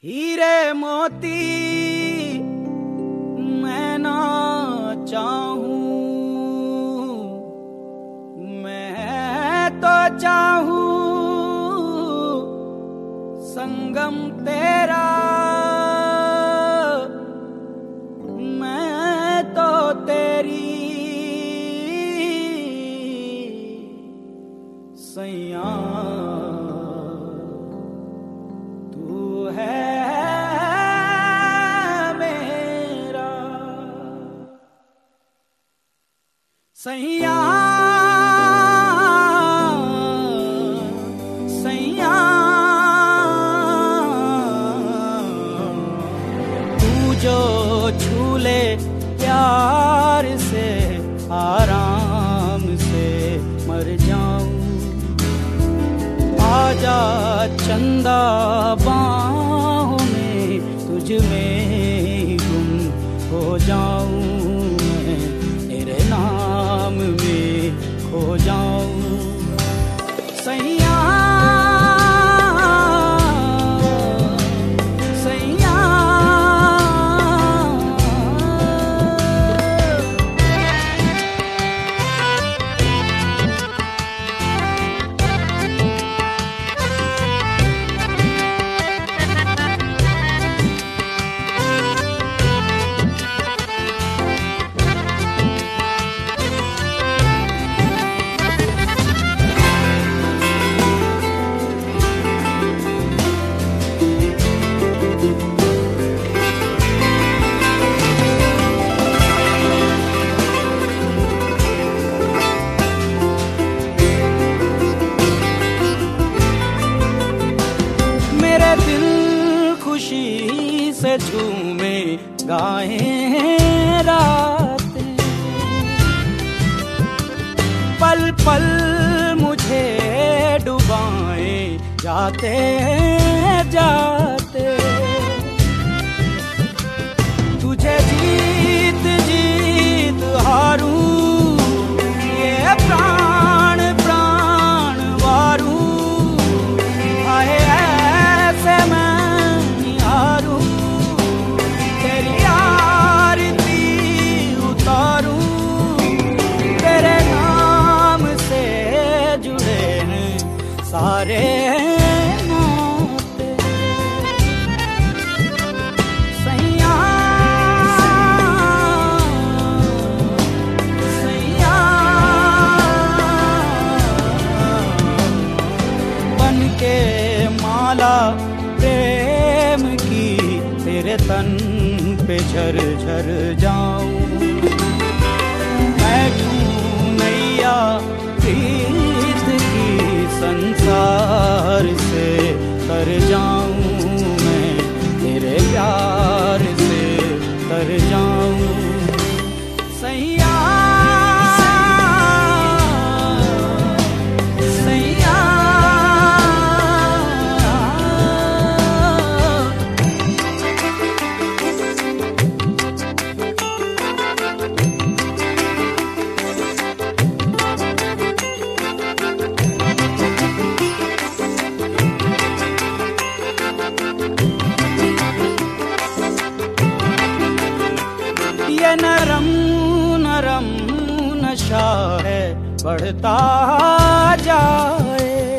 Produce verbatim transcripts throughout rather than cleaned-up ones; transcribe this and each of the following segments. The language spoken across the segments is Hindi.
हीरे मोती मैं ना चाहूं, मैं तो चाहूं संगम तेरा, मैं तो तेरी सैया तू है मेरा सैया सैया तू जो झूले प्यार से आराम से मर जाऊं, आजा चंदा बाहों में तुझ में गुम हो जाऊं, मैं तेरे नाम में खो जाऊं सैया सैया। खुशी से झूमे गाएं रातें, पल पल मुझे डुबाएं जाते जाते, तुझे जीत जीत हारूं, ये प्राण प्राण वारूं, आए ऐसे मैं तेरी आरती उतारूं, तेरे नाम से जुड़े हैं सारे नाते सैया सैया। बन के माला प्रेम की तेरे तन पे झर झर जाऊं, बैठूं नैया प्रीत की संसार से तर जाऊं, मैं तेरे प्यार से तर जाऊं सैया सैया। ये नरम नरम नशा है बढ़ता जाए,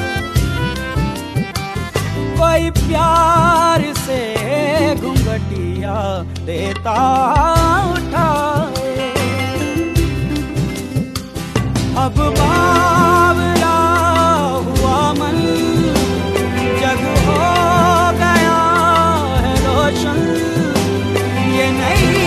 कोई प्यार से घुंघटिया देता उठाए, अब बावला हुआ मन जग हो गया है रोशन, ये नहीं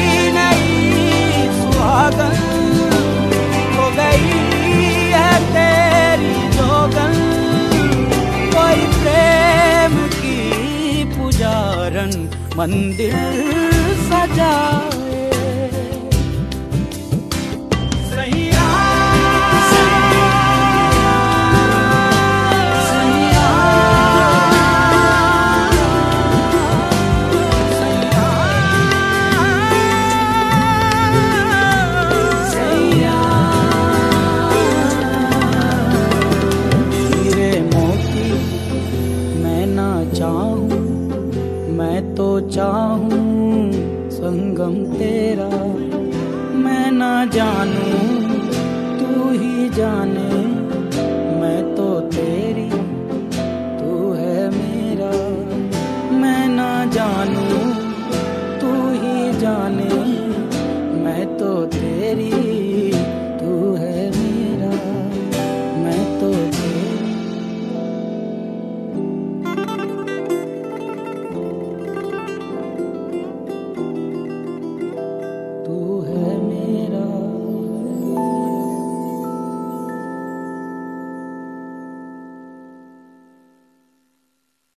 सुहागन हो गई है तेरी जोगन, कोई प्रेम की पुजारन मंदिर सजाए सैया सैया सैया। हीरे मोती मैं ना चाहूं, तो चाहूं संगम तेरा, मैं ना जानूं तू ही जाने।